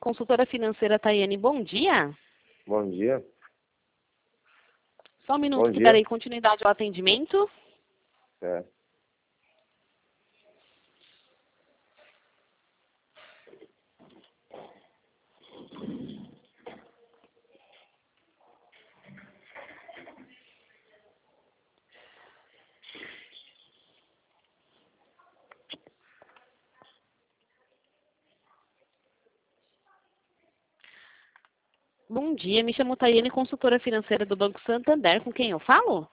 consultora financeira Tayane, bom dia. Bom dia. Só um minuto Bom que dia. darei continuidade ao atendimento. É. Bom dia, me chamo Tayane, consultora financeira do Banco Santander. Com quem eu falo?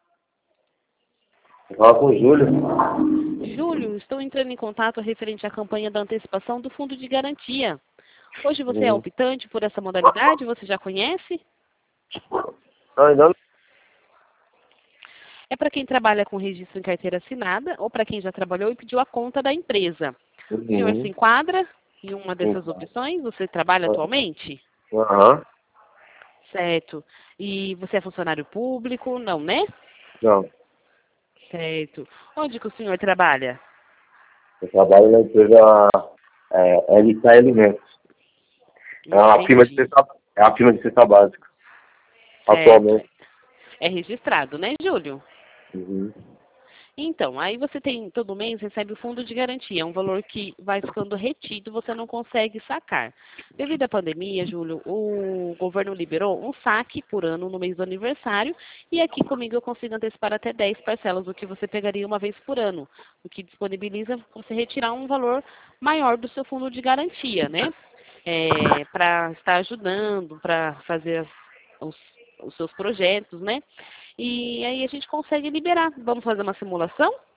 Fala com o Júlio. Júlio, estou entrando em contato referente à campanha da antecipação do Fundo de Garantia. Hoje você é optante por essa modalidade? Você já conhece? Não, ainda não. É para quem trabalha com registro em carteira assinada ou para quem já trabalhou e pediu a conta da empresa. O senhor se enquadra em uma dessas opções? Você trabalha atualmente? Aham. Certo. E você é funcionário público? Não, né? Não. Certo. Onde que o senhor trabalha? Eu trabalho na empresa LK Alimentos. É uma firma de Entendi. cesta básica. Atualmente. Certo. É registrado, né, Júlio? Uhum. Então, aí você tem, todo mês recebe o fundo de garantia, é um valor que vai ficando retido, você não consegue sacar. Devido à pandemia, Júlio, o governo liberou um saque por ano no mês do aniversário, e aqui comigo eu consigo antecipar até 10 parcelas, o que você pegaria uma vez por ano, o que disponibiliza você retirar um valor maior do seu fundo de garantia, né? Para estar ajudando, para fazer os seus projetos, né? E aí a gente consegue liberar. Vamos fazer uma simulação?